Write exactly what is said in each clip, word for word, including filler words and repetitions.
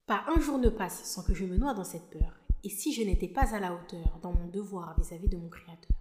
Pas un jour ne passe sans que je me noie dans cette peur. Et si je n'étais pas à la hauteur dans mon devoir vis-à-vis de mon Créateur?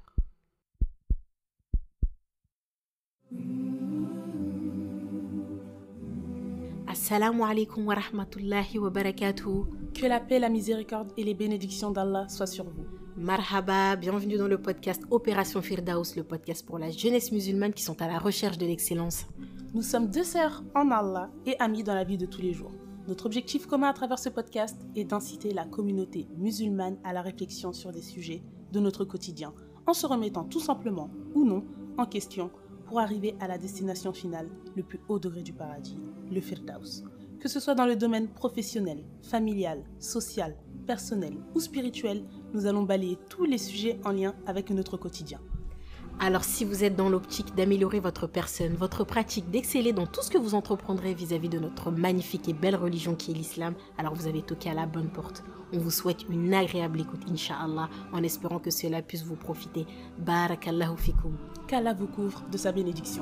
Assalamu alaikum wa rahmatullahi wa barakatuh. Que la paix, la miséricorde et les bénédictions d'Allah soient sur vous. Marhaba, bienvenue dans le podcast Opération Firdaus, le podcast pour la jeunesse musulmane qui sont à la recherche de l'excellence. Nous sommes deux sœurs en Allah et amies dans la vie de tous les jours. Notre objectif commun à travers ce podcast est d'inciter la communauté musulmane à la réflexion sur des sujets de notre quotidien, en se remettant tout simplement ou non en question pour arriver à la destination finale, le plus haut degré du paradis, le Firdaus. Que ce soit dans le domaine professionnel, familial, social, personnel ou spirituel, nous allons balayer tous les sujets en lien avec notre quotidien. Alors si vous êtes dans l'optique d'améliorer votre personne, votre pratique, d'exceller dans tout ce que vous entreprendrez vis-à-vis de notre magnifique et belle religion qui est l'islam, alors vous avez toqué à la bonne porte. On vous souhaite une agréable écoute, Inch'Allah, en espérant que cela puisse vous profiter. Barakallahu fikum. Qu'Allah vous couvre de sa bénédiction.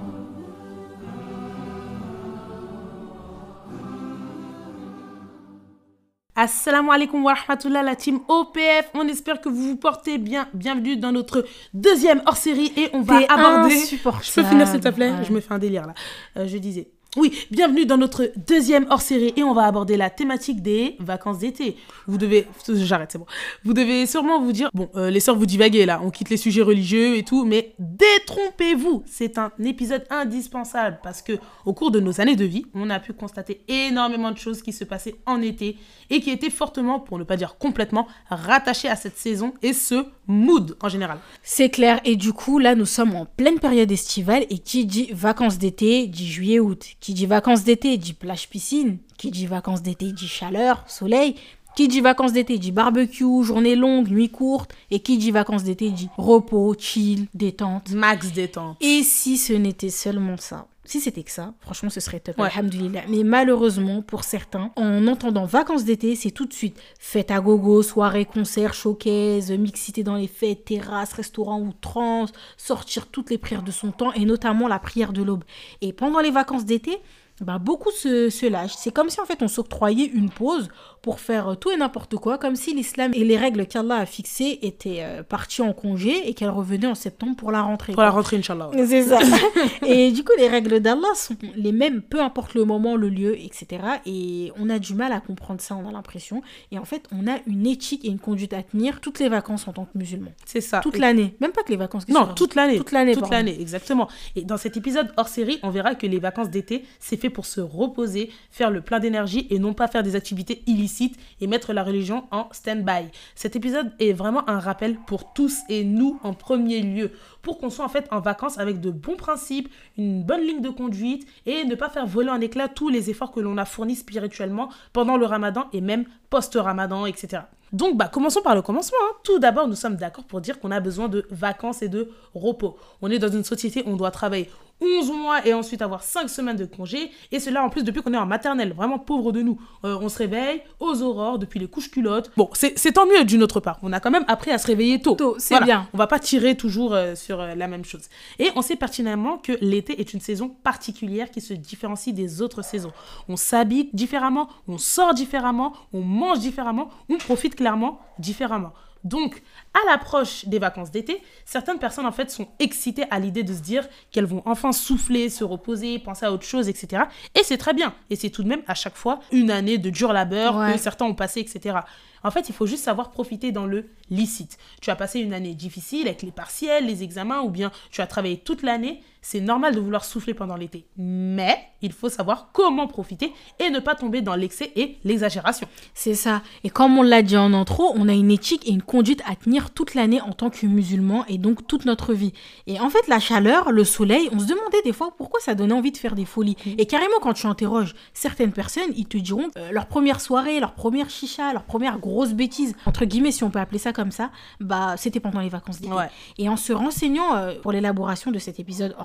Assalamu alaikum wa rahmatullah, la team O P F. On espère que vous vous portez bien. Bienvenue dans notre deuxième hors-série et on va T'es aborder... insupportable. Je peux finir s'il te plaît? Ouais. Je me fais un délire là. Euh, je disais... Oui, bienvenue dans notre deuxième hors-série et on va aborder la thématique des vacances d'été. Vous devez... J'arrête, c'est bon. Vous devez sûrement vous dire... Bon, euh, les sœurs, vous divaguez là, on quitte les sujets religieux et tout, mais détrompez-vous. C'est un épisode indispensable parce que au cours de nos années de vie, on a pu constater énormément de choses qui se passaient en été et qui étaient fortement, pour ne pas dire complètement, rattachées à cette saison et ce mood en général. C'est clair, et du coup, là, nous sommes en pleine période estivale, et qui dit vacances d'été, dit juillet-août. Qui dit vacances d'été, dit plage-piscine. Qui dit vacances d'été, dit chaleur, soleil. Qui dit vacances d'été, dit barbecue, journée longue, nuit courte. Et qui dit vacances d'été, dit repos, chill, détente. Max détente. Et si ce n'était seulement ça? Si c'était que ça, franchement, ce serait top. Ouais. Alhamdoulilah. Mais malheureusement, pour certains, en entendant vacances d'été, c'est tout de suite fête à gogo, soirée, concert, showcase, mixité dans les fêtes, terrasses, restaurants ou trans, sortir toutes les prières de son temps et notamment la prière de l'aube. Et pendant les vacances d'été, bah, beaucoup se, se lâchent. C'est comme si en fait on s'octroyait une pause pour faire tout et n'importe quoi, comme si l'islam et les règles qu'Allah a fixées étaient euh, partis en congé et qu'elles revenaient en septembre pour la rentrée. Pour quoi. la rentrée, Inch'Allah. Ouais. C'est ça. Et du coup, les règles d'Allah sont les mêmes, peu importe le moment, le lieu, et cetera. Et on a du mal à comprendre ça, on a l'impression. Et en fait, on a une éthique et une conduite à tenir toutes les vacances en tant que musulman. C'est ça. Toute Et... l'année. Même pas que les vacances. Non, toute l'année. Toute l'année, Toute pardon. l'année, exactement. Et dans cet épisode hors série, on verra que les vacances d'été, c'est fait pour se reposer, faire le plein d'énergie et non pas faire des activités illicites et mettre la religion en stand-by. Cet épisode est vraiment un rappel pour tous et nous en premier lieu, pour qu'on soit en fait en vacances avec de bons principes, une bonne ligne de conduite et ne pas faire voler en éclats tous les efforts que l'on a fournis spirituellement pendant le ramadan et même post-ramadan, et cetera. Donc, bah, commençons par le commencement. Hein. Tout d'abord, nous sommes d'accord pour dire qu'on a besoin de vacances et de repos. On est dans une société où on doit travailler onze mois et ensuite avoir cinq semaines de congé. Et cela en plus depuis qu'on est en maternelle. Vraiment pauvre de nous. Euh, on se réveille aux aurores depuis les couches culottes. Bon, c'est, c'est tant mieux d'une autre part. On a quand même appris à se réveiller tôt. Tôt, c'est Voilà. bien. On va pas tirer toujours euh, sur euh, la même chose. Et on sait pertinemment que l'été est une saison particulière qui se différencie des autres saisons. On s'habille différemment, on sort différemment, on mange différemment, on profite clairement différemment. Donc, à l'approche des vacances d'été, certaines personnes en fait sont excitées à l'idée de se dire qu'elles vont enfin souffler, se reposer, penser à autre chose, et cetera. Et c'est très bien. Et c'est tout de même à chaque fois une année de dur labeur Ouais. que certains ont passé, et cetera. En fait, il faut juste savoir profiter dans le licite. Tu as passé une année difficile avec les partiels, les examens, ou bien tu as travaillé toute l'année. C'est normal de vouloir souffler pendant l'été. Mais il faut savoir comment profiter et ne pas tomber dans l'excès et l'exagération. C'est ça. Et comme on l'a dit en intro, on a une éthique et une conduite à tenir toute l'année en tant que musulman et donc toute notre vie. Et en fait, la chaleur, le soleil, on se demandait des fois pourquoi ça donnait envie de faire des folies. Mmh. Et carrément, quand tu interroges certaines personnes, ils te diront euh, leur première soirée, leur première chicha, leur première grosse bêtise, entre guillemets, si on peut appeler ça comme ça, bah, c'était pendant les vacances d'été. Ouais. Et en se renseignant euh, pour l'élaboration de cet épisode hors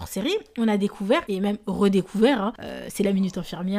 hors-série, on a découvert, et même redécouvert, hein, euh, c'est la minute infirmière,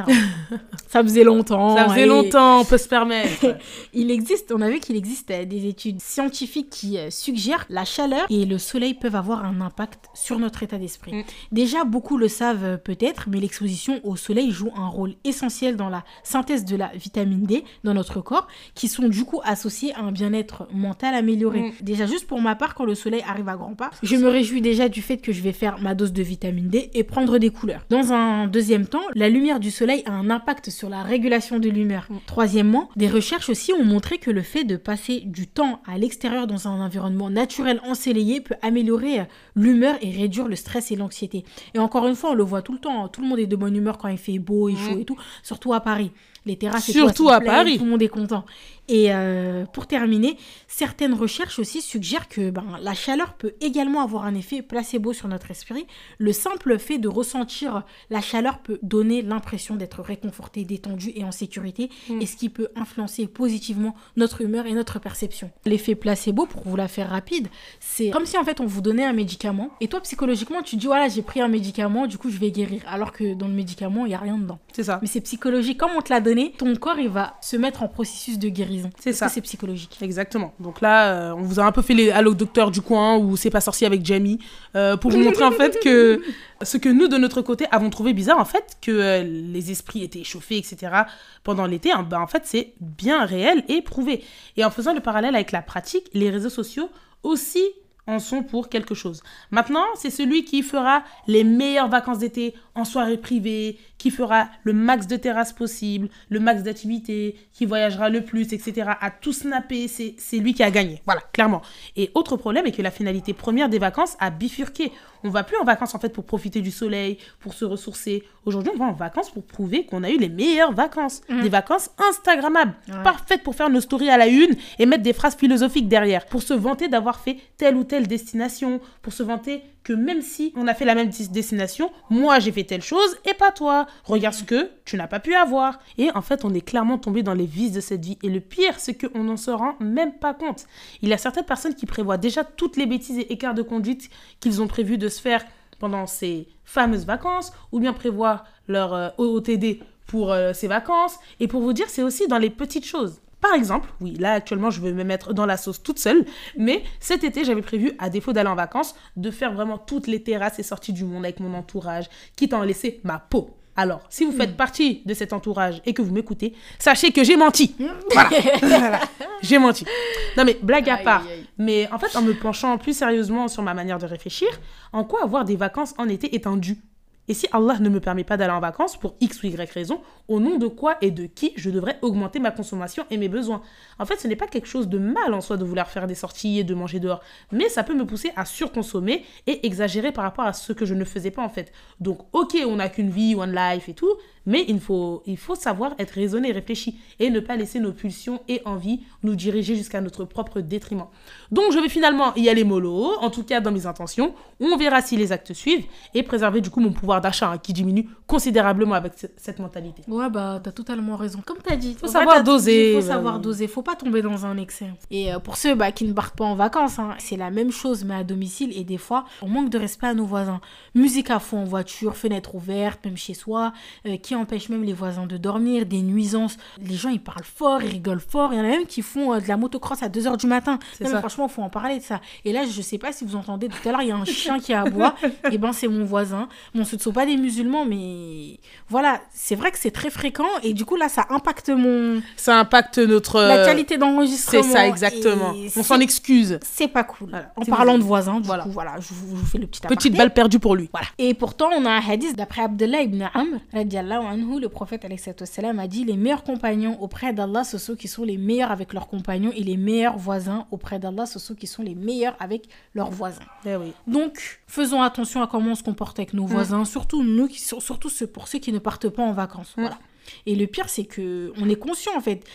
ça faisait longtemps. Ça faisait et... longtemps, on peut se permettre. Il existe, on a vu qu'il existe euh, des études scientifiques qui euh, suggèrent la chaleur et le soleil peuvent avoir un impact sur notre état d'esprit. Mm. Déjà, beaucoup le savent euh, peut-être, mais l'exposition au soleil joue un rôle essentiel dans la synthèse de la vitamine D dans notre corps, qui sont du coup associés à un bien-être mental amélioré. Mm. Déjà, juste pour ma part, quand le soleil arrive à grands pas, je me réjouis déjà du fait que je vais faire ma dose de vitamine D et prendre des couleurs. Dans un deuxième temps, la lumière du soleil a un impact sur la régulation de l'humeur. Mm. Troisièmement, des recherches aussi ont montré que le fait de passer du temps à l'extérieur dans un environnement naturel ensoleillé peut améliorer l'humeur et réduire le stress et l'anxiété. Et encore une fois, on le voit tout le temps, tout le monde est de bonne humeur quand il fait beau et chaud mmh. et tout, surtout à Paris. Les terrasses et surtout tout, à plein, Paris. Tout le monde est content. Et euh, pour terminer, certaines recherches aussi suggèrent que ben, la chaleur peut également avoir un effet placebo sur notre esprit. Le simple fait de ressentir la chaleur peut donner l'impression d'être réconforté, détendu et en sécurité, mmh. et ce qui peut influencer positivement notre humeur et notre perception. L'effet placebo, pour vous la faire rapide, c'est comme si en fait on vous donnait un médicament et toi psychologiquement tu dis voilà j'ai pris un médicament, du coup je vais guérir, alors que dans le médicament il n'y a rien dedans. C'est ça. Mais c'est psychologique, comme on te l'a donné, ton corps il va se mettre en processus de guérison. C'est ça. C'est psychologique. Exactement. Donc là, euh, on vous a un peu fait les Allo Docteur du coin ou C'est pas sorcier avec Jamie euh, pour vous montrer en fait que ce que nous de notre côté avons trouvé bizarre en fait, que euh, les esprits étaient échauffés, et cetera pendant l'été, hein, bah, en fait c'est bien réel et prouvé. Et en faisant le parallèle avec la pratique, les réseaux sociaux aussi en sont pour quelque chose. Maintenant, c'est celui qui fera les meilleures vacances d'été en soirée privée, qui fera le max de terrasses possible, le max d'activités, qui voyagera le plus, et cetera. À tout snapper, c'est, c'est lui qui a gagné. Voilà, clairement. Et autre problème est que la finalité première des vacances a bifurqué. On va plus en vacances en fait pour profiter du soleil, pour se ressourcer. Aujourd'hui, on va en vacances pour prouver qu'on a eu les meilleures vacances. Mmh. Des vacances instagrammables, ouais. parfaites pour faire nos stories à la une et mettre des phrases philosophiques derrière. Pour se vanter d'avoir fait telle ou telle destination, pour se vanter que même si on a fait la même destination, moi j'ai fait telle chose et pas toi. Regarde ce que tu n'as pas pu avoir. Et en fait, on est clairement tombé dans les vices de cette vie. Et le pire, c'est qu'on n'en se rend même pas compte. Il y a certaines personnes qui prévoient déjà toutes les bêtises et écarts de conduite qu'ils ont prévu de se faire pendant ces fameuses vacances, ou bien prévoir leur euh, O O T D pour euh, ces vacances. Et pour vous dire, c'est aussi dans les petites choses. Par exemple, oui, là actuellement je vais me mettre dans la sauce toute seule, mais cet été j'avais prévu, à défaut d'aller en vacances, de faire vraiment toutes les terrasses et sorties du monde avec mon entourage, quitte à en laisser ma peau. Alors, si vous faites mmh. partie de cet entourage et que vous m'écoutez, sachez que j'ai menti. Voilà, voilà. J'ai menti. Non mais, blague à part. Aïe, aïe. Mais en fait, en me penchant plus sérieusement sur ma manière de réfléchir, en quoi avoir des vacances en été est un dû ? Et si Allah ne me permet pas d'aller en vacances pour X ou Y raison, au nom de quoi et de qui je devrais augmenter ma consommation et mes besoins ? En fait, ce n'est pas quelque chose de mal en soi de vouloir faire des sorties et de manger dehors, mais ça peut me pousser à surconsommer et exagérer par rapport à ce que je ne faisais pas en fait. Donc, ok, on n'a qu'une vie, one life et tout, mais il faut, il faut savoir être raisonné et réfléchi et ne pas laisser nos pulsions et envies nous diriger jusqu'à notre propre détriment. Donc, je vais finalement y aller mollo, en tout cas dans mes intentions. On verra si les actes suivent et préserver du coup mon pouvoir d'achat hein, qui diminue considérablement avec c- cette mentalité. Ouais, bah, t'as totalement raison. Comme t'as dit, il faut savoir doser. Il faut savoir doser, faut pas tomber dans un excès. Et euh, pour ceux bah, qui ne partent pas en vacances, hein, c'est la même chose, mais à domicile. Et des fois, on manque de respect à nos voisins. Musique à fond en voiture, fenêtre ouverte, même chez soi, euh, qui empêche même les voisins de dormir, des nuisances. Les gens, ils parlent fort, ils rigolent fort. Il y en a même qui font euh, de la motocross à deux heures du matin. C'est non, ça. Mais franchement, il faut en parler de ça. Et là, je sais pas si vous entendez, tout à l'heure, il y a un chien qui aboie. Et ben, c'est mon voisin. Bon, ce ne sont pas des musulmans, mais voilà, c'est vrai que c'est très fréquent. Et du coup, là, ça impacte mon... Ça impacte notre... La qualité d'enregistrement. C'est ça, exactement. Et on s'en excuse. C'est pas cool. Voilà. En c'est parlant vous... de voisins, du voilà. coup, voilà, je vous, je vous fais le petit aparté. Petite balle perdue pour lui. Voilà. Et pourtant, on a un hadith d'après Abdullah ibn Amr, radiallahu anhu, le prophète alayhi salam a dit « Les meilleurs compagnons auprès d'Allah, ce sont ceux qui sont les meilleurs avec leurs compagnons, et les meilleurs voisins auprès d'Allah, ce sont ceux qui sont les meilleurs avec leurs voisins. » Eh oui. Donc, faisons attention à comment on se comporte avec nos mmh. voisins, surtout nous, qui, surtout ceux, pour ceux qui ne partent pas en vacances. Mmh. Voilà. Et le pire, c'est qu'on est conscient, en fait.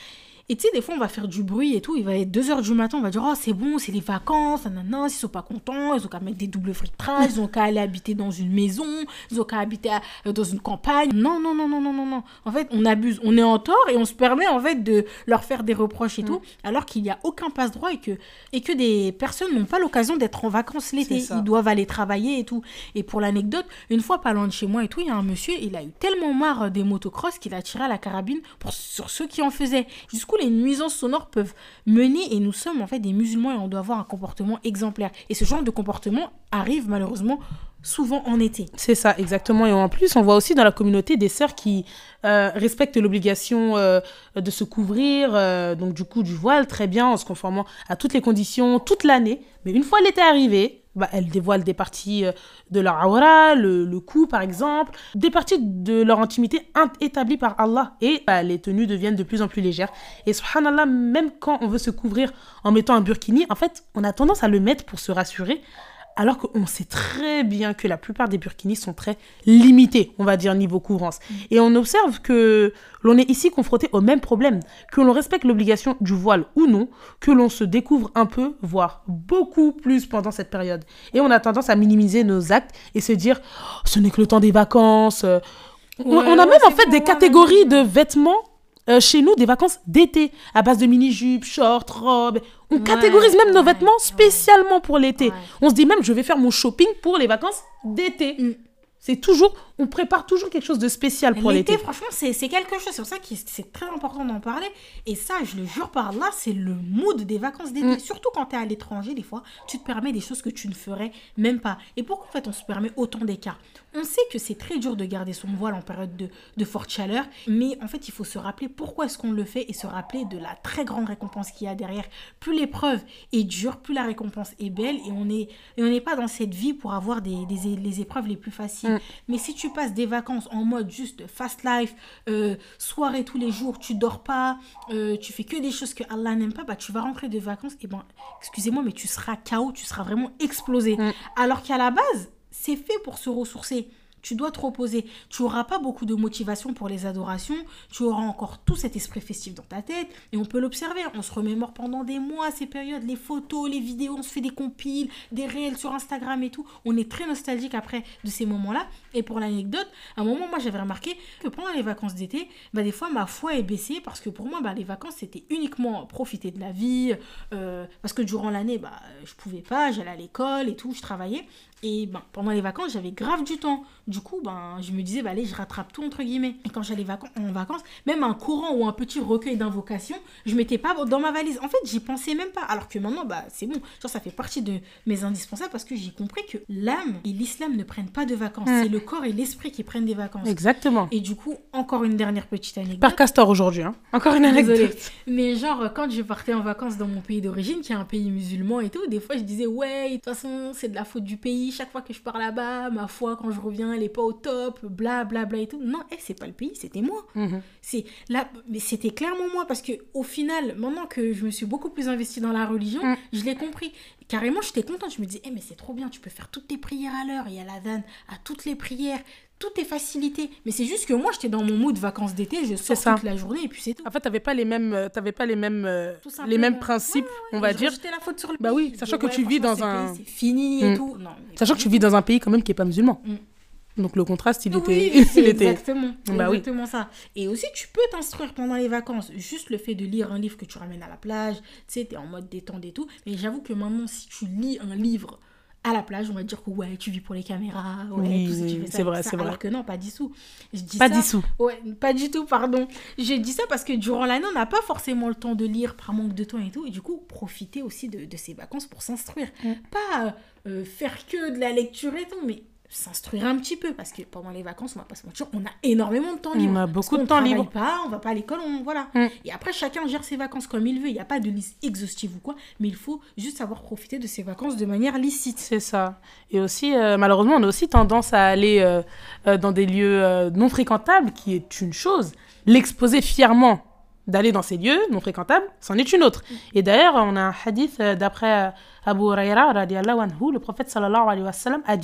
Et tu sais, des fois, on va faire du bruit et tout. Il va être deux heures du matin, on va dire, oh, c'est bon, c'est les vacances. Nanana, s'ils sont pas contents, ils ont qu'à mettre des doubles fritrages, ils ont qu'à aller habiter dans une maison, ils ont qu'à habiter à- euh, dans une campagne. Non, non, non, non, non, non, non. En fait, on abuse. On est en tort et on se permet, en fait, de leur faire des reproches et Mm. tout, alors qu'il n'y a aucun passe-droit et que, et que des personnes n'ont pas l'occasion d'être en vacances l'été. C'est ça. Ils doivent aller travailler et tout. Et pour l'anecdote, une fois, pas loin de chez moi et tout, il y a un monsieur, il a eu tellement marre des motocross qu'il a tiré à la carabine pour, sur ceux qui en faisaient. Jusqu'où les nuisances sonores peuvent mener et nous sommes en fait des musulmans et on doit avoir un comportement exemplaire. Et ce genre de comportement arrive malheureusement souvent en été. C'est ça, exactement. Et en plus, on voit aussi dans la communauté des sœurs qui euh, respectent l'obligation euh, de se couvrir, euh, donc du coup du voile, très bien, en se conformant à toutes les conditions, toute l'année. Mais une fois l'été arrivé, bah, elles dévoilent des parties euh, de leur aura, le, le cou par exemple, des parties de leur intimité int- établies par Allah. Et bah, les tenues deviennent de plus en plus légères. Et subhanallah, même quand on veut se couvrir en mettant un burkini, en fait, on a tendance à le mettre pour se rassurer. Alors qu'on sait très bien que la plupart des burkinis sont très limités, on va dire, niveau couvrance. Et on observe que l'on est ici confronté au même problème, que l'on respecte l'obligation du voile ou non, que l'on se découvre un peu, voire beaucoup plus pendant cette période. Et on a tendance à minimiser nos actes et se dire oh, « ce n'est que le temps des vacances euh. On, Ouais, on a ouais, même en c'est fait bon, des ouais, catégories ouais. de vêtements euh, chez nous, des vacances d'été, à base de mini-jupes, shorts, robes. On Ouais, catégorise même nos ouais, vêtements ouais. spécialement pour l'été. Ouais. On se dit même, je vais faire mon shopping pour les vacances d'été. Mm. C'est toujours, on prépare toujours quelque chose de spécial pour L'été, l'été. franchement, c'est c'est quelque chose. C'est pour ça que c'est très important d'en parler. Et ça, je le jure par là, c'est le mood des vacances d'été. Mm. Surtout quand tu es à l'étranger, des fois, tu te permets des choses que tu ne ferais même pas. Et pourquoi, en fait, on se permet autant d'écarts? On sait que c'est très dur de garder son voile en période de, de forte chaleur. Mais en fait, il faut se rappeler pourquoi est-ce qu'on le fait et se rappeler de la très grande récompense qu'il y a derrière. Plus l'épreuve est dure, plus la récompense est belle. Et on est- et on n'est pas dans cette vie pour avoir des, des- les épreuves les plus faciles. Mm. Mais si tu passes des vacances en mode juste fast life, euh, soirée tous les jours, tu dors pas, euh, tu fais que des choses que Allah n'aime pas, bah tu vas rentrer de vacances et ben, excusez-moi, mais tu seras K O, tu seras vraiment explosé. Mm. Alors qu'à la base, c'est fait pour se ressourcer. Tu dois te reposer. Tu n'auras pas beaucoup de motivation pour les adorations. Tu auras encore tout cet esprit festif dans ta tête. Et on peut l'observer. On se remémore pendant des mois ces périodes. Les photos, les vidéos, on se fait des compiles, des réels sur Instagram et tout. On est très nostalgique après de ces moments-là. Et pour l'anecdote, à un moment, moi, j'avais remarqué que pendant les vacances d'été, bah, des fois, ma foi est baissée parce que pour moi, bah, les vacances, c'était uniquement profiter de la vie. Euh, parce que durant l'année, bah, je pouvais pas. J'allais à l'école et tout. Je travaillais. Et ben, pendant les vacances, j'avais grave du temps. Du coup, ben, je me disais, bah, allez, je rattrape tout, entre guillemets. Et quand j'allais vac- en vacances, même un courant ou un petit recueil d'invocations, je mettais pas dans ma valise. En fait, j'y pensais même pas. Alors que maintenant, bah, c'est bon. Genre, ça fait partie de mes indispensables parce que j'ai compris que l'âme et l'islam ne prennent pas de vacances. Mm. C'est le corps et l'esprit qui prennent des vacances. Exactement. Et du coup, encore une dernière petite anecdote. Par castor aujourd'hui. Hein. Encore une anecdote. Désolée. Mais genre, quand je partais en vacances dans mon pays d'origine, qui est un pays musulman et tout, des fois, je disais, ouais, de toute façon, c'est de la faute du pays. Chaque fois que je pars là-bas, ma foi, quand je reviens, elle est pas au top, bla, bla, bla et tout. Non, eh, c'est pas le pays, c'était moi. Mhm. C'est là, mais c'était clairement moi, parce que au final, maintenant que je me suis beaucoup plus investie dans la religion, Mm. je l'ai compris. Carrément, j'étais contente. Je me disais, eh, mais c'est trop bien, tu peux faire toutes tes prières à l'heure. Il y a l'adhan à toutes les prières. Tout est facilité. Mais c'est juste que moi, j'étais dans mon mood vacances d'été, je sors ça. toute la journée et puis c'est tout. En fait, t'avais pas les mêmes, euh, t'avais pas les mêmes, euh, Tout les simplement. mêmes principes, on va Et je dire. rejetais la faute sur le Bah pays. oui, Je sachant disais, que tu vis franchement, dans ce un- pays, c'est fini et Mm. tout. Non, mais Sachant que tu vis dans un pays quand même qui est pas musulman. Mm. Donc le contraste, il Oui, était, oui, c'est il était. exactement, c'est Bah oui. exactement ça. Et aussi, tu peux t'instruire pendant les vacances. Juste le fait de lire un livre que tu ramènes à la plage, tu sais, t'es en mode détente et tout. Mais j'avoue que maintenant, si tu lis un livre à la plage, on va dire que ouais, tu vis pour les caméras, ouais, Oui, tout ça, tu oui, fais ça, c'est et vrai, tout ça. c'est vrai. Alors que non, pas du tout. Je dis Pas ça- dissous. Ouais, pas du tout, pardon. Je dis ça parce que durant l'année, on n'a pas forcément le temps de lire par manque de temps et tout. Et du coup, profiter aussi de, de ces vacances pour s'instruire. Mm. Pas euh, faire que de la lecture et tout, mais s'instruire un petit peu. Parce que pendant les vacances, on va pas se mentir, on a énormément de temps On libre. a Parce beaucoup de qu'on temps travaille libre. pas, on va pas à l'école, on, voilà. Mm. Et après, chacun gère ses vacances comme il veut. Il n'y a pas de liste exhaustive ou quoi. Mais il faut juste savoir profiter de ses vacances de manière licite. C'est ça. Et aussi, euh, malheureusement, on a aussi tendance à aller euh, euh, dans des lieux euh, non fréquentables, qui est une chose. L'exposer fièrement d'aller dans ces lieux non fréquentables, c'en est une autre. Et d'ailleurs, on a un hadith euh, d'après euh, Abu Huraira, radiallahu anhu, le prophète sallallahu alayhi wa sallam a dit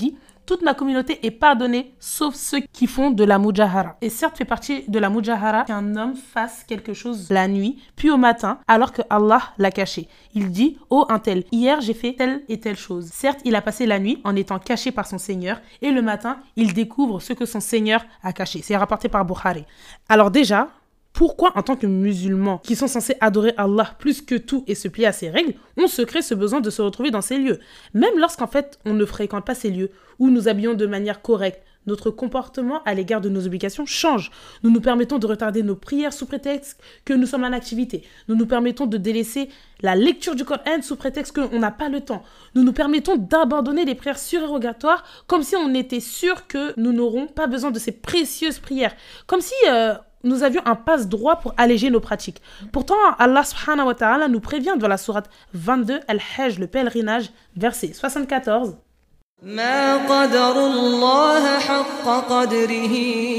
toute ma communauté est pardonnée, sauf ceux qui font de la mujahara. Et certes, fait partie de la mujahara qu'un homme fasse quelque chose la nuit, puis au matin, alors que Allah l'a caché. Il dit, oh un tel, hier j'ai fait telle et telle chose. Certes, il a passé la nuit en étant caché par son Seigneur, et le matin, il découvre ce que son Seigneur a caché. C'est rapporté par Bukhari. Alors déjà, pourquoi, en tant que musulmans, qui sont censés adorer Allah plus que tout et se plier à ses règles, on se crée ce besoin de se retrouver dans ces lieux? Même lorsqu'en fait, on ne fréquente pas ces lieux, où nous habillons de manière correcte, notre comportement à l'égard de nos obligations change. Nous nous permettons de retarder nos prières sous prétexte que nous sommes en activité. Nous nous permettons de délaisser la lecture du Coran sous prétexte qu'on n'a pas le temps. Nous nous permettons d'abandonner les prières surérogatoires comme si on était sûr que nous n'aurons pas besoin de ces précieuses prières. Comme si... Euh, nous avions un passe-droit pour alléger nos pratiques. Pourtant, Allah subhanahu wa ta'ala nous prévient dans la sourate vingt-deux, Al-Hajj, le pèlerinage, verset soixante-quatorze. ما قدر الله حق قدره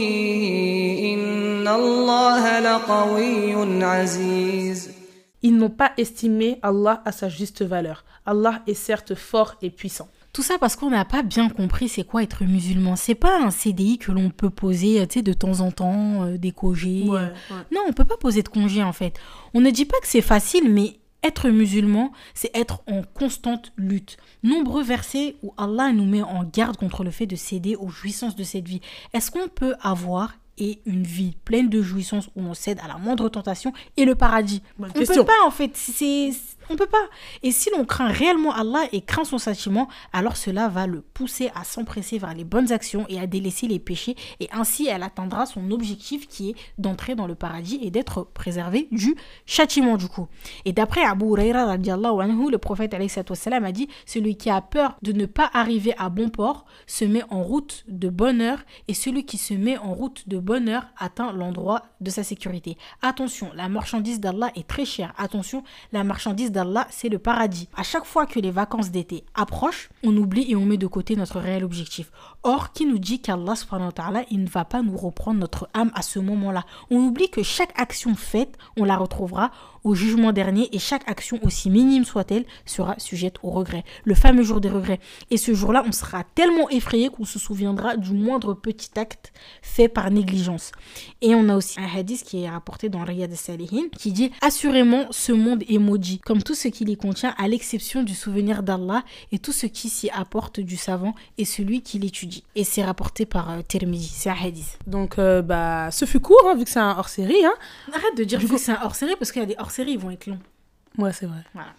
إن الله لقوي عزيز. Ils n'ont pas estimé Allah à sa juste valeur. Allah est certes fort et puissant. Tout ça parce qu'on n'a pas bien compris c'est quoi être musulman. C'est pas un C D I que l'on peut poser, tu sais, de temps en temps, euh, des congés. Ouais, ouais. Non, on peut pas poser de congés en fait. On ne dit pas que c'est facile, mais être musulman, c'est être en constante lutte. Nombreux versets où Allah nous met en garde contre le fait de céder aux jouissances de cette vie. Est-ce qu'on peut avoir et une vie pleine de jouissances où on cède à la moindre tentation et le paradis? Bonne On question. peut pas en fait, c'est... on peut pas. Et si l'on craint réellement Allah et craint son châtiment, alors cela va le pousser à s'empresser vers les bonnes actions et à délaisser les péchés, et ainsi elle atteindra son objectif qui est d'entrer dans le paradis et d'être préservée du châtiment du coup. Et d'après Abu Huraira radiallahu anhu, le prophète alayhi salatu wassalam a dit: celui qui a peur de ne pas arriver à bon port se met en route de bonne heure, et celui qui se met en route de bonne heure atteint l'endroit de sa sécurité. Attention, la marchandise d'Allah est très chère. Attention, la marchandise d'Allah, c'est le paradis. À chaque fois que les vacances d'été approchent, on oublie et on met de côté notre réel objectif. Or, qui nous dit qu'Allah subhanahu wa ta'ala, il ne va pas nous reprendre notre âme à ce moment-là? On oublie que chaque action faite, on la retrouvera au jugement dernier, et chaque action, aussi minime soit-elle, sera sujette au regret. Le fameux jour des regrets. Et ce jour-là, on sera tellement effrayé qu'on se souviendra du moindre petit acte fait par négligence. Et on a aussi un hadith qui est rapporté dans Riyad al-Salihin qui dit: assurément, ce monde est maudit, comme tout ce qu'il y contient, à l'exception du souvenir d'Allah et tout ce qui s'y apporte du savant et celui qui l'étudie. Et c'est rapporté par euh, Tirmidhi. C'est un hadith. Donc, euh, bah, ce fut court, hein, vu que c'est un hors-série. Hein. Arrête de dire Du que coup- c'est un hors-série parce qu'il y a des hors-séries, ils vont être longs. Ouais, c'est vrai. Voilà.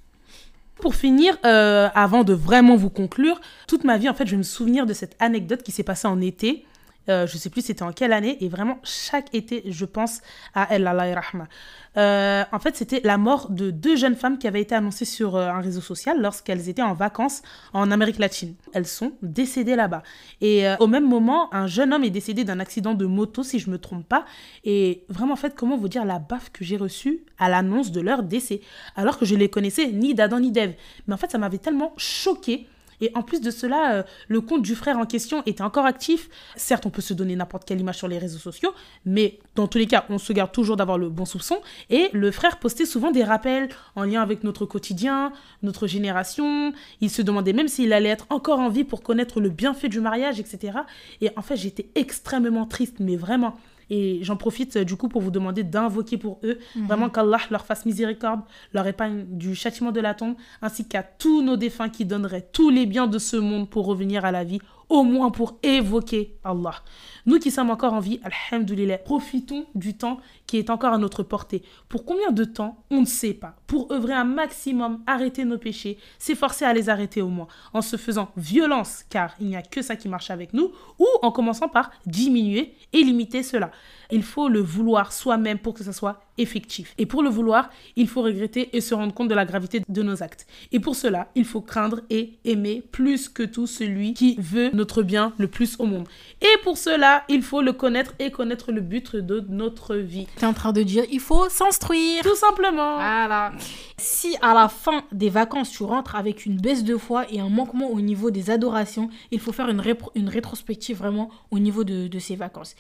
Pour finir, euh, avant de vraiment vous conclure, toute ma vie, en fait, je vais me souvenir de cette anecdote qui s'est passée en été. Euh, je sais plus c'était en quelle année, et vraiment chaque été je pense à El Allah Rahma. Euh, en fait c'était la mort de deux jeunes femmes qui avaient été annoncées sur euh, un réseau social lorsqu'elles étaient en vacances en Amérique latine. Elles sont décédées là-bas, et euh, au même moment un jeune homme est décédé d'un accident de moto si je me trompe pas. Et vraiment en fait, comment vous dire la baffe que j'ai reçue à l'annonce de leur décès, alors que je les connaissais ni d'Adam ni d'Ève. Mais en fait ça m'avait tellement choquée. Et en plus de cela, euh, le compte du frère en question était encore actif. Certes, on peut se donner n'importe quelle image sur les réseaux sociaux, mais dans tous les cas, on se garde toujours d'avoir le bon soupçon. Et le frère postait souvent des rappels en lien avec notre quotidien, notre génération. Il se demandait même s'il allait être encore en vie pour connaître le bienfait du mariage, et cetera. Et en fait, j'étais extrêmement triste, mais vraiment. Et j'en profite euh, du coup pour vous demander d'invoquer pour eux, Mhm. vraiment qu'Allah leur fasse miséricorde, leur épargne du châtiment de la tombe, ainsi qu'à tous nos défunts qui donneraient tous les biens de ce monde pour revenir à la vie, au moins pour évoquer Allah. Nous qui sommes encore en vie, alhamdoulilah, profitons du temps qui est encore à notre portée. Pour combien de temps, on ne sait pas. Pour œuvrer un maximum, arrêter nos péchés, s'efforcer à les arrêter au moins, en se faisant violence, car il n'y a que ça qui marche avec nous, ou en commençant par diminuer et limiter cela. Il faut le vouloir soi-même pour que ça soit effectif. Et pour le vouloir, il faut regretter et se rendre compte de la gravité de nos actes. Et pour cela, il faut craindre et aimer plus que tout celui qui veut notre bien le plus au monde. Et pour cela, il faut le connaître et connaître le but de notre vie. T'es en train de dire il faut s'instruire. Tout simplement. Voilà. Si à la fin des vacances, tu rentres avec une baisse de foi et un manquement au niveau des adorations, il faut faire une, répro- une rétrospective vraiment au niveau de, de ces vacances.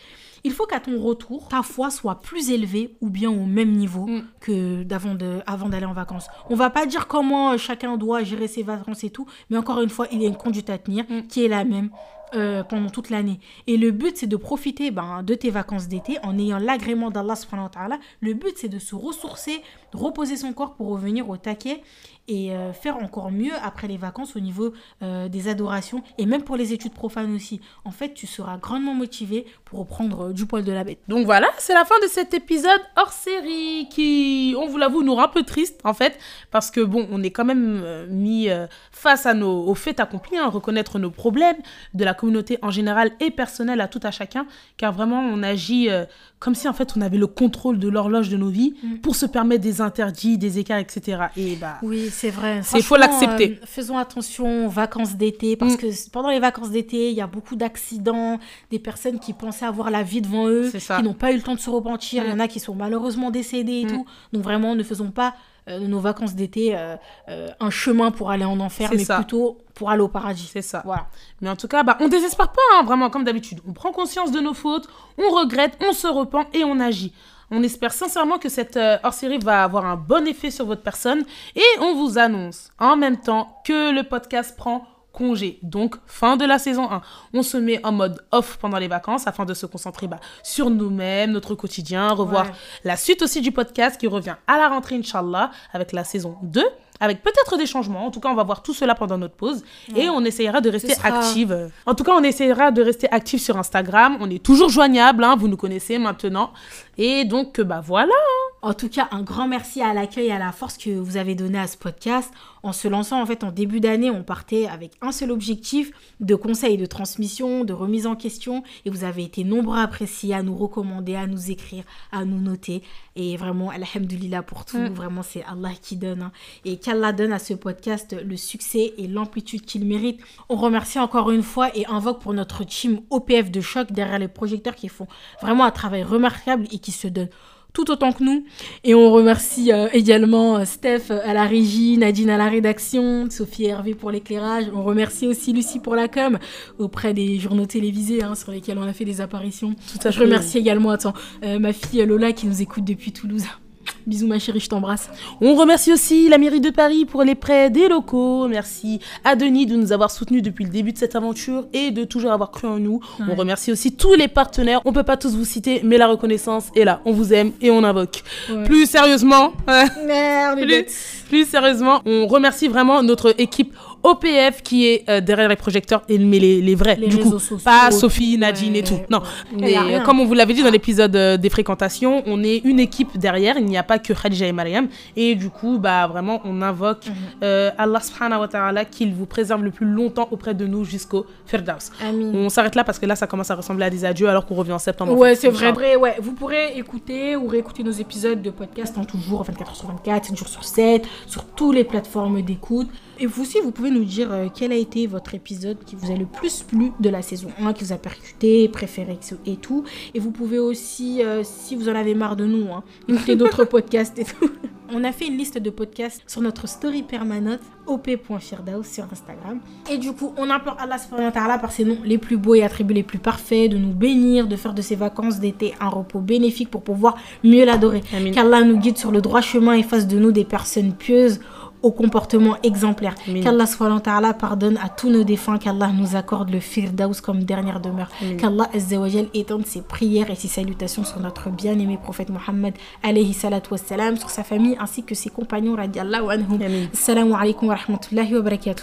il faut qu'à ton retour, ta foi soit plus élevée ou bien au même niveau mm. que d'avant de, avant d'aller en vacances. On va pas dire comment chacun doit gérer ses vacances et tout, mais encore une fois, il y a une conduite à tenir mm. qui est la même. Euh, pendant toute l'année. Et le but, c'est de profiter ben, de tes vacances d'été en ayant l'agrément d'Allah subhanahu wa ta'ala. Le but, c'est de se ressourcer, de reposer son corps pour revenir au taquet et euh, faire encore mieux après les vacances au niveau euh, des adorations et même pour les études profanes aussi. En fait, tu seras grandement motivé pour reprendre euh, du poil de la bête. Donc voilà, c'est la fin de cet épisode hors série qui, on vous l'avoue, nous rend un peu triste en fait parce que bon, on est quand même euh, mis euh, face à nos, aux faits accomplis, hein, reconnaître nos problèmes de la communauté en général et personnelle à tout à chacun, car vraiment on agit euh, comme si en fait on avait le contrôle de l'horloge de nos vies mmh. pour se permettre des interdits, des écarts, et cetera. Et bah, oui, c'est vrai. Il faut l'accepter. Euh, faisons attention aux vacances d'été, parce mmh. que pendant les vacances d'été, il y a beaucoup d'accidents, des personnes qui pensaient avoir la vie devant eux, qui n'ont pas eu le temps de se repentir, il mmh. y en a qui sont malheureusement décédés et mmh. tout. Donc vraiment, ne faisons pas euh, nos vacances d'été euh, euh, un chemin pour aller en enfer, c'est mais ça. Plutôt pour aller au paradis. C'est ça. Voilà. Mais en tout cas, bah, on désespère pas, hein, vraiment, comme d'habitude. On prend conscience de nos fautes, on regrette, on se repent et on agit. On espère sincèrement que cette euh, hors-série va avoir un bon effet sur votre personne et on vous annonce en même temps que le podcast prend congé. Donc, fin de la saison un. On se met en mode off pendant les vacances afin de se concentrer bah, sur nous-mêmes, notre quotidien, revoir ouais. la suite aussi du podcast qui revient à la rentrée, Inch'Allah, avec la saison deux. Avec peut-être des changements. En tout cas, on va voir tout cela pendant notre pause. Ouais. Et on essayera de rester sera... active. En tout cas, on essayera de rester active sur Instagram. On est toujours joignable, hein, vous nous connaissez maintenant. Et donc, bah voilà. En tout cas, un grand merci à l'accueil et à la force que vous avez donné à ce podcast. En se lançant, en fait, en début d'année, on partait avec un seul objectif de conseils, de transmission, de remise en question. Et vous avez été nombreux à apprécier, à nous recommander, à nous écrire, à nous noter. Et vraiment, alhamdoulilah pour tout. Mm. Vraiment, c'est Allah qui donne. Hein. Et qu'Allah donne à ce podcast le succès et l'amplitude qu'il mérite. On remercie encore une fois et invoque pour notre team O P F de choc derrière les projecteurs qui font vraiment un travail remarquable et qui se donnent tout autant que nous. Et on remercie euh, également Steph à la régie, Nadine à la rédaction, Sophie et Hervé pour l'éclairage. On remercie aussi Lucie pour la com auprès des journaux télévisés hein, sur lesquels on a fait des apparitions. Tout ça, je remercie également attends, euh, ma fille Lola qui nous écoute depuis Toulouse. Bisous ma chérie, je t'embrasse. On remercie aussi la mairie de Paris pour les prêts des locaux. Merci à Denis de nous avoir soutenus depuis le début de cette aventure et de toujours avoir cru en nous. Ouais. On remercie aussi tous les partenaires. On peut pas tous vous citer, mais la reconnaissance est là. On vous aime et on invoque. Ouais. Plus sérieusement, merde, plus, plus sérieusement, on remercie vraiment notre équipe O P F qui est euh, derrière les projecteurs, et, mais les, les vrais, les du coup, sociaux, pas Sophie, Nadine ouais, et tout. Non, mais euh, comme on vous l'avait dit dans l'épisode euh, des fréquentations, on est une équipe derrière, il n'y a pas que Khadija et Mariam, et du coup, bah vraiment, on invoque mm-hmm. euh, Allah subhanahu wa ta'ala qu'il vous préserve le plus longtemps auprès de nous jusqu'au Firdaus. Amin. On s'arrête là parce que là, ça commence à ressembler à des adieux alors qu'on revient en septembre. Ouais, en fait. c'est vrai. vrai ouais. Vous pourrez écouter ou réécouter nos épisodes de podcast en tout jour, vingt-quatre heures sur vingt-quatre, sept jours sur sept, sur toutes les plateformes d'écoute. Et vous aussi, vous pouvez nous dire euh, quel a été votre épisode qui vous a le plus plu de la saison un, qui vous a percuté, préféré et tout. Et vous pouvez aussi, euh, si vous en avez marre de nous, hein, écouter d'autres podcasts et tout. On a fait une liste de podcasts sur notre story permanente, o p point firdaus sur Instagram. Et du coup, on implore Allah subhanahu wa ta'ala par ses noms les plus beaux et attributs les plus parfaits, de nous bénir, de faire de ces vacances d'été un repos bénéfique pour pouvoir mieux l'adorer. Amin. Qu'Allah nous guide sur le droit chemin et fasse de nous des personnes pieuses, au comportement exemplaire. Amin. Qu'Allah subhanahu wa ta'ala pardonne à tous nos défunts, qu'Allah nous accorde le Firdaus comme dernière demeure. Amin. Qu'Allah azza wa jal étende ses prières et ses salutations sur notre bien-aimé prophète Mohammed alayhi salatu wassalam, sur sa famille ainsi que ses compagnons radiallahu anhum. Assalamu alaikum wa rahmatullahi wa barakatuh.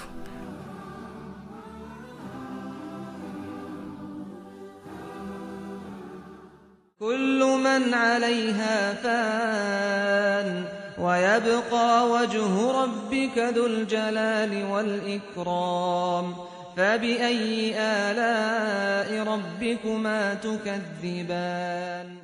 Kullu man alayha fan ويبقى وجه ربك ذو الجلال والإكرام فبأي آلاء ربكما تكذبان